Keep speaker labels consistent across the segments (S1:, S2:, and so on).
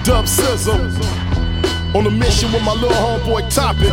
S1: Dub Sizzle. On a mission with my little homeboy Topic.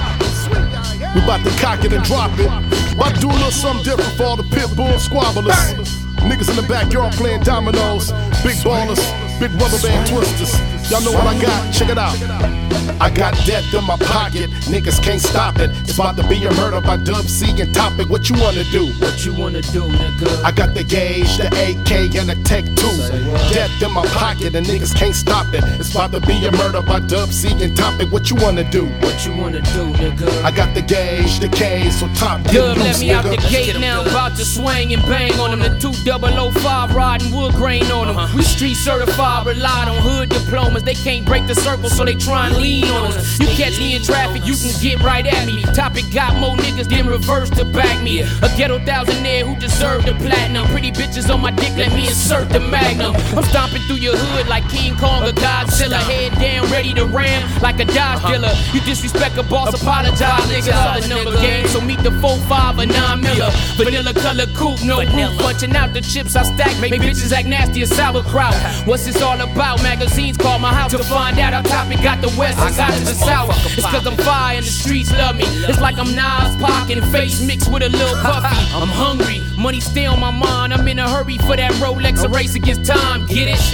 S1: We about to cock it and drop it. About to do a little something different for all the pit bull squabblers. Niggas in the backyard playing dominoes. Big ballers, big rubber band twisters. Y'all know what I got, check it out. I got death in my pocket, niggas can't stop it. It's about to be a murder by Dub C and Topic. What you wanna do?
S2: What you wanna do, nigga?
S1: I got the gauge, the AK, and the Tech 2. Death in my pocket and niggas can't stop it. It's about to be a murder by Dub C and Topic. What you wanna do?
S2: What you wanna do, nigga?
S1: I got the gauge, the K, so top get
S2: Dub,
S1: loose,
S2: let me out the
S1: nigga.
S2: gate now. About to swing and bang on them. The 2005 riding wood grain on them. We street certified, relied on hood diplomas. They can't break the circle, so they try and lean on us. You catch me in traffic, you can get right at me. Topic got more niggas than reverse to back me. A ghetto thousandaire who deserve the platinum. Pretty bitches on my dick, let me insert the magnum. I'm stomping through your hood like King Kong or Godzilla. Head down, ready to ram like a Dodge dealer. You disrespect a boss, apologize, nigga. All the number game, so meet the 4-5 or 9 Miller. Vanilla color coupe, no roof. Punching out the chips I stack, make bitches act nasty as sauerkraut. What's this all about? Magazines call my house to find out how Topic got the west, I got the south. It's cause I'm fire and the streets love me. It's like I'm Nas, Pac, and face mixed with a little puffy. I'm hungry, money stay on my mind. I'm in a hurry for that Rolex, a race against time. Get it?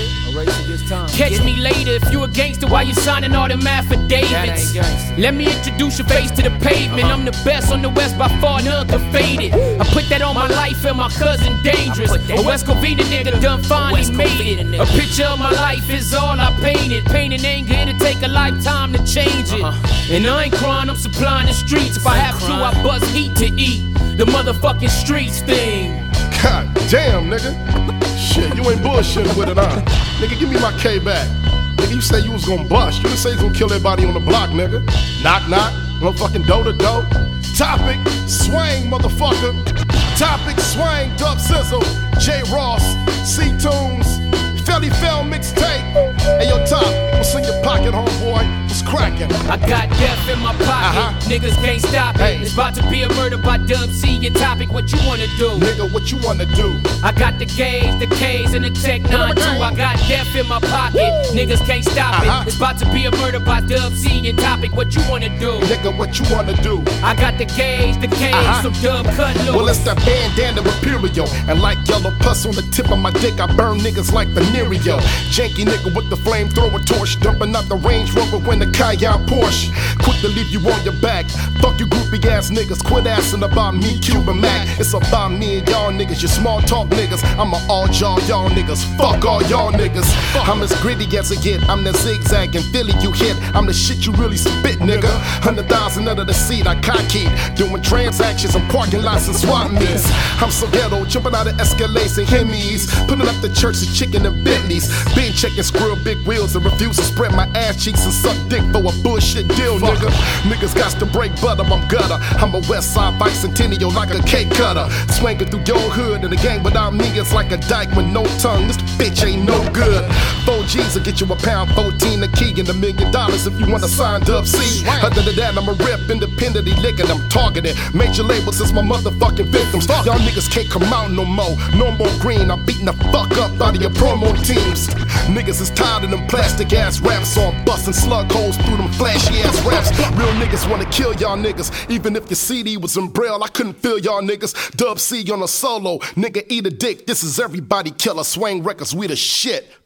S2: Catch me later. If you a gangster, why you signing all them affidavits? Let me introduce your face to the pavement. I'm the best on the west by far, none can fade it. I put that on my life and my cousin Dangerous. A West Covina nigga done finally made it. A picture of my life is all I painted. Pain and anger, it'll take a lifetime to change it. And I ain't crying, I'm supplying the streets. If I have to, I bust heat to eat the motherfucking streets thing.
S1: God damn, nigga. Shit, you ain't bullshitting with it, huh? Nigga, give me my K back. Nigga, you say you was gonna bust. You didn't say you was gonna kill everybody on the block, nigga. Knock, knock. Motherfucking door-to-door. Topic, swing, motherfucker. Topic, swing, Dub Sizzle. J. Ross, C-Tunes. Felly Fell mixtape. Hey, yo, Top, what's in your pocket, homeboy? What's cracking?
S2: I got death in my pocket. Niggas can't stop it. It's about to be a murder by Dub C and Topic. What you wanna do?
S1: Nigga, what you wanna do?
S2: I got the gauge, the K's, and the Tech 9 too. I got death in my pocket. Niggas can't stop it. It's about to be a murder by Dub C and Topic. What you wanna do?
S1: Nigga, what you wanna do?
S2: I got the gauge, the K's, so Dub cut loose.
S1: Well, it's that bandana Imperial. And like yellow pus on the tip of my dick, I burn niggas like venereal. Janky nigga with the flamethrower torch, dumping out the Range Rover when the Cayenne Porsche. Quick to leave you on your back. Fuck you groupie ass niggas, quit asking about me, Cuban Mac. It's about me and y'all niggas, you small talk niggas. I'm a all y'all niggas, fuck all y'all niggas. I'm as gritty as I get, I'm the zigzag and Philly you hit. I'm the shit you really spit, nigga. 100,000 under the seat, I cocky. Doing transactions in parking lots and swap meets. I'm so ghetto, jumping out of Escalades and Hemis. Putting up the church and chicken and Bentleys. Been checking squirrel big wheels and refuse to spread my ass cheeks and suck dick for a bullshit deal, nigga. Niggas got to break butter, I'm gutter. I'm a West Side bicentennial like a cake cutter. Swinging through your hood and the gang without me, it's like a dyke with no tongue. This bitch ain't no good. 4 G's will get you a pound, 14 a key, and $1 million if you wanna sign Dub C. Other than that, I'm a rip, independently licking, I'm targeted. Major labels is my motherfucking victims. Y'all niggas can't come out no more. No more green, I'm beating the fuck up out of your promo teams. Niggas is tired of them plastic ass raps, so I'm busting slug holes through them flashy ass raps. Real niggas wanna kill y'all niggas. Even if your CD was in Braille, I couldn't feel y'all niggas. Dub C on a solo, nigga eat a dick. This is everybody killer. Swing Records, we the shit.